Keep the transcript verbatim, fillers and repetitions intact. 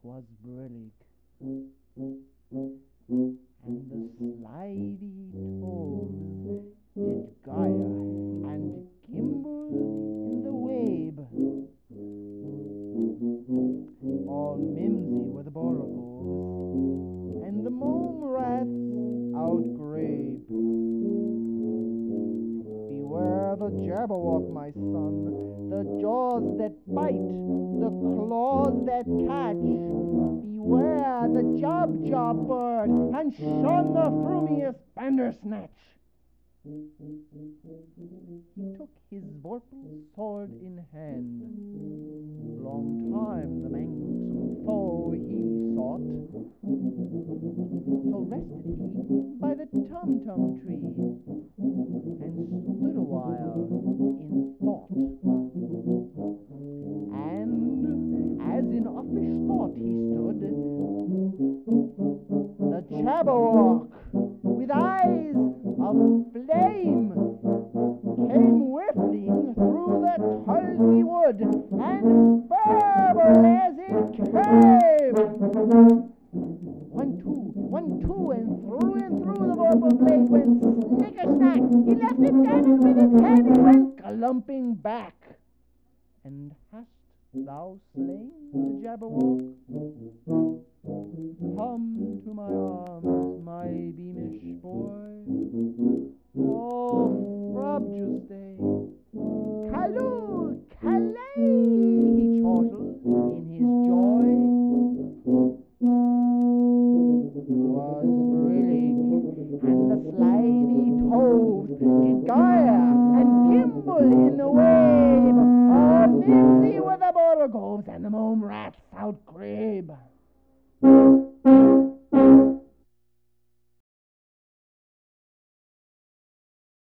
'twas brillig, and the slithy toves did gyre and gimble in the wabe. All mimsy were the borogoves, and the mome rats outgrabe. Beware the Jabberwock, my son, the jaws that bite, the claws that catch. Beware the Jobjob bird, and shun the frumious Bandersnatch. He took his vorpal sword in hand. Long time the manxome foe he sought. So rested he by the tum-tum tree, and stood a while in thought. And as in uffish thought he stood, the Jabberwock, with eyes of flame, came whiffling through the tulgey wood, and burbled as it came. One, two, one, two, and through and through the vorpal blade went snicker-snack. He left it standing with its head, it went glumping back. And hast thou slain the Jabberwock? Come to my arms, my beamish boy. Oh, frabjous day! Callooh, Calais! He chortled in his joy. 'Twas brillig, and the slithy toves did gyre and gimble in the wabe. All mimsy were the borogoves, and the mome rats outgrabe.